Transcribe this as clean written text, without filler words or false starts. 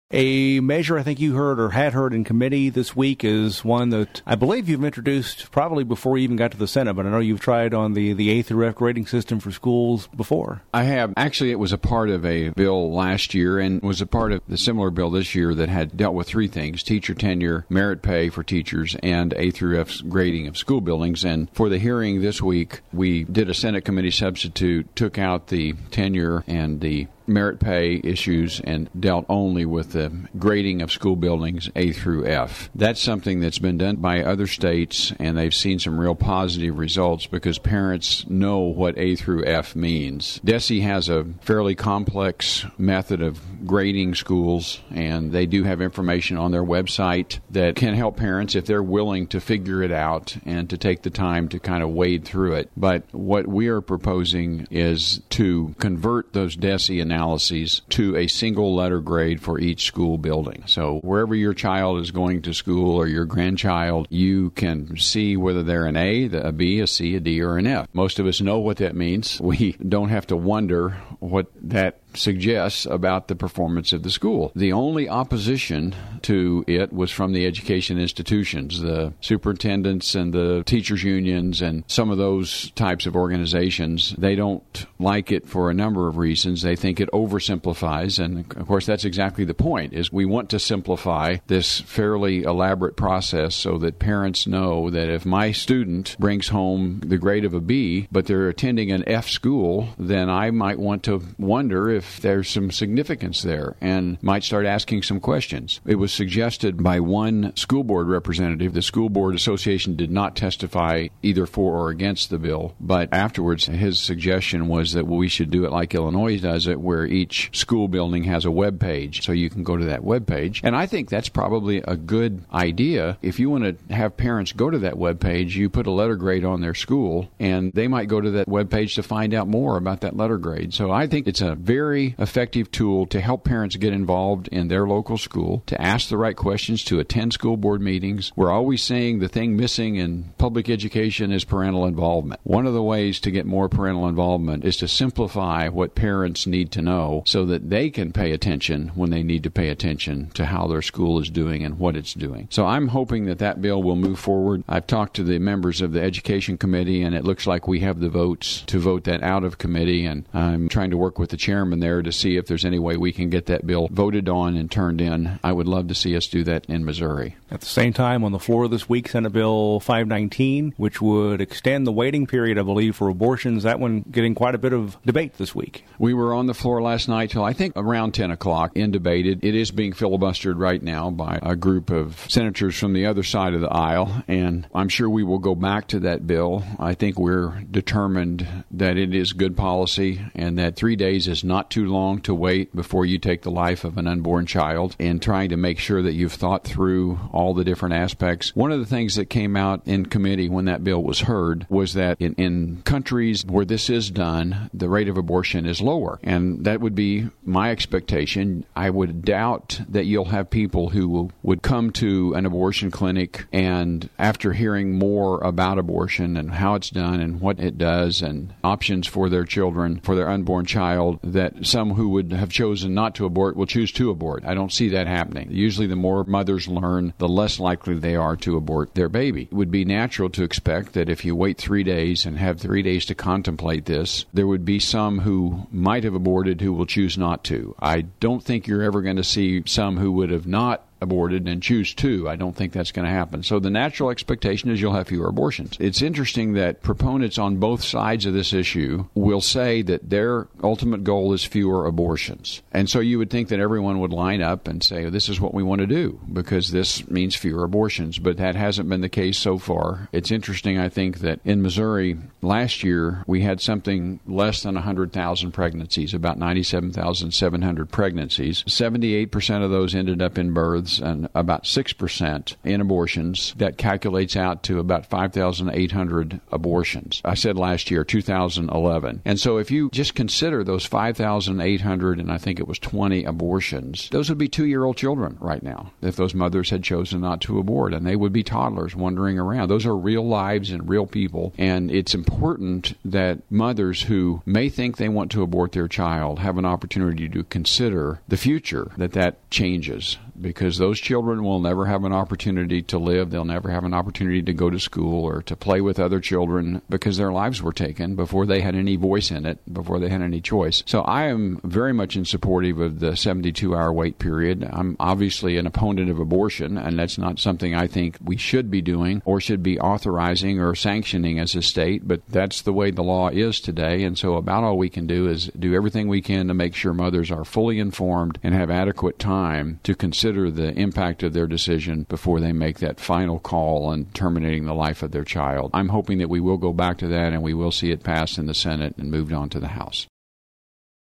A measure I think you heard or had heard in committee this week is one that I believe you've introduced probably before you even got to the Senate, but I know you've tried on the A through F grading system for schools before. I have. Actually, it was a part of a bill last year and was a part of the similar bill this year that had dealt with three things: teacher tenure, merit pay for teachers, and A through F grading of school buildings. And for the hearing this week, we did a Senate committee substitute, took out the tenure and the merit pay issues and dealt only with the grading of school buildings A through F. That's something that's been done by other states, and they've seen some real positive results because parents know what A through F means. DESE has a fairly complex method of grading schools, and they do have information on their website that can help parents if they're willing to figure it out and to take the time to kind of wade through it. But what we are proposing is to convert those DESE analyses to a single letter grade for each school building. So wherever your child is going to school or your grandchild, you can see whether they're an A, a B, a C, a D, or an F. Most of us know what that means. We don't have to wonder what that suggests about the performance of the school. The only opposition to it was from the education institutions, the superintendents and the teachers' unions and some of those types of organizations. They don't like it for a number of reasons. They think it oversimplifies, and of course that's exactly the point, is we want to simplify this fairly elaborate process so that parents know that if my student brings home the grade of a B, but they're attending an F school, then I might want to wonder if there's some significance there and might start asking some questions. It was suggested by one school board representative. The School Board Association did not testify either for or against the bill, but afterwards his suggestion was that we should do it like Illinois does it, where each school building has a web page, so you can go to that web page. And I think that's probably a good idea. If you want to have parents go to that web page, you put a letter grade on their school, and they might go to that web page to find out more about that letter grade. So I think it's a very effective tool to help parents get involved in their local school, to ask the right questions, to attend school board meetings. We're always saying the thing missing in public education is parental involvement. One of the ways to get more parental involvement is to simplify what parents need to know so that they can pay attention when they need to pay attention to how their school is doing and what it's doing. So I'm hoping that that bill will move forward. I've talked to the members of the Education Committee, and it looks like we have the votes to vote that out of committee, and I'm trying to work with the chairman there to see if there's any way we can get that bill voted on and turned in. I would love to see us do that in Missouri. At the same time, on the floor this week, Senate Bill 519, which would extend the waiting period, I believe, for abortions. That one getting quite a bit of debate this week. We were on the floor last night till I think around 10 o'clock and debated. It is being filibustered right now by a group of senators from the other side of the aisle, and I'm sure we will go back to that bill. I think we're determined that it is good policy and that 3 days is not too long to wait before you take the life of an unborn child, and trying to make sure that you've thought through all the different aspects. One of the things that came out in committee when that bill was heard was that in countries where this is done, the rate of abortion is lower. And that would be my expectation. I would doubt that you'll have people who would come to an abortion clinic and after hearing more about abortion and how it's done and what it does and options for their children, for their unborn child, that some who would have chosen not to abort will choose to abort. I don't see that happening. Usually the more mothers learn, the less likely they are to abort their baby. It would be natural to expect that if you wait 3 days and have 3 days to contemplate this, there would be some who might have aborted who will choose not to. I don't think you're ever going to see some who would have not aborted and choose to. I don't think that's going to happen. So the natural expectation is you'll have fewer abortions. It's interesting that proponents on both sides of this issue will say that their ultimate goal is fewer abortions. And so you would think that everyone would line up and say, this is what we want to do because this means fewer abortions. But that hasn't been the case so far. It's interesting, I think, that in Missouri last year we had something less than 100,000 pregnancies, about 97,700 pregnancies. 78% of those ended up in births. deaths and about 6% in abortions. That calculates out to about 5,800 abortions. I said last year, 2011. And so if you just consider those 5,800 and I think it was 20 abortions, those would be 2-year-old children right now if those mothers had chosen not to abort, and they would be toddlers wandering around. Those are real lives and real people, and it's important that mothers who may think they want to abort their child have an opportunity to consider the future that changes, because those children will never have an opportunity to live. They'll never have an opportunity to go to school or to play with other children because their lives were taken before they had any voice in it, before they had any choice. So I am very much in supportive of the 72-hour wait period. I'm obviously an opponent of abortion, and that's not something I think we should be doing or should be authorizing or sanctioning as a state, but that's the way the law is today. And so about all we can do is do everything we can to make sure mothers are fully informed and have adequate time to consider the impact of their decision before they make that final call on terminating the life of their child. I'm hoping that we will go back to that and we will see it passed in the Senate and moved on to the House.